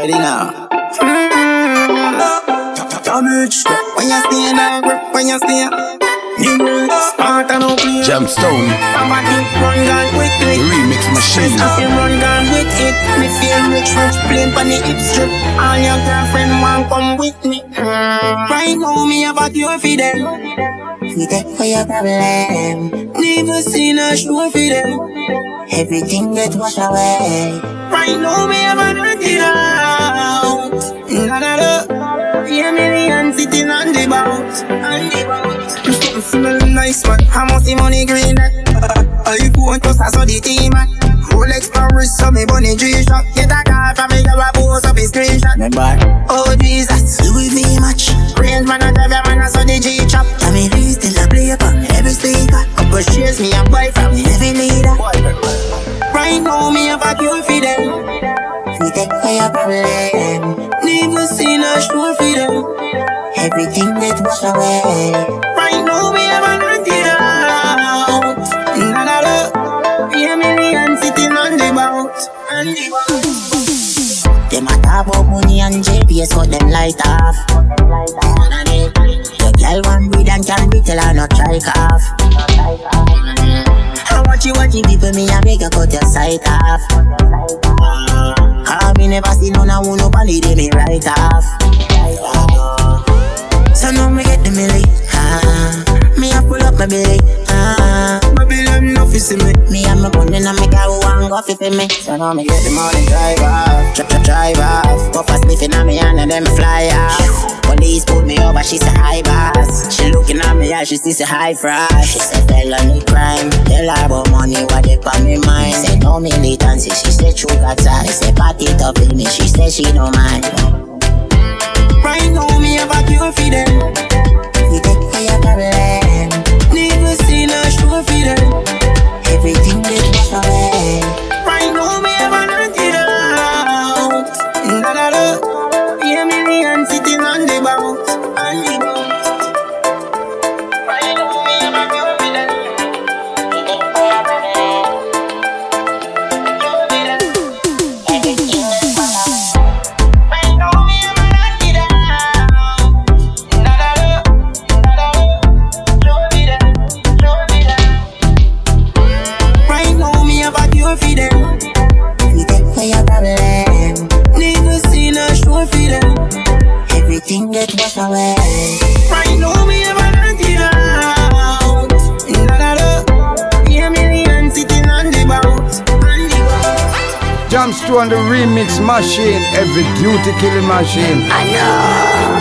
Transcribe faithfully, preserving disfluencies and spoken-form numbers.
Ready now. Damage. When you stay in a grip, when you stay you will start and open. Jamstone. I'm a deep run down quickly. The remix machine. If you run down with it, me feel rich, rich, plain on the hip strip. All your girlfriend want come with me. Mm. Right now me have a cure for them. We take for your problem. Never seen a show for them. Everything get washed away. Right now me have a dirty out. Na na na. Hear million sitting on the boat. On the boat. Smell nice man, how much the money green that? All you want to saw the team man. Rolex Paris, so me bunny G-Shock. Get a car from me, go a post up a screenshot. Remember? Oh Jesus, Louis V match. Range man a drive a man a saw the G-Chop. Tell me Lee still a play up on every speaker. Couple shares me a buy from the heavy leader. Right now me have a cure for them. We take for your problem. Never seen a show for them. Everything that washed away. Right now we have a dirty out. Na na na. We a million sitting on the boat. On the boat. Them a talk about money and J P S, but them light off. Your girl want breed and can be tell her not strike off. I watch you watching people, me a make you cut your sight off. Cause me never see none of nobody they me right off. So now me get the milli, ah. Me a pull up my belly, ah. My belly I'm no see me. Me and my bunny and me car who want go fi me. So now me get the money drive off, drive drive off. Puff a sniffing on me hand and then me fly off. Police pulled me over, she say hi boss. She looking at me as she see say hi fry. She say felony crime, tell her about money what they on me mind. Say no militancy, she say true got time. Say party it up with me, she say she don't mind. Right now me have a cure for them. We take for your problem. Never seen a show for them. Everything they wash away. Right now me have a dirty out. Na na na. We a million sitting on the boat. On the boat. Right now me have a cure for them. We take for your problem. Cure for them. Everything they wash away. Right now me have a dirty out. For them. We take for your problem. Never seen a show for them. Everything get washed away. Right now we have a dirty out. Na na na. We a million sitting on the boat. On the boat. Jamstone the remix machine, every duty killing machine. I know.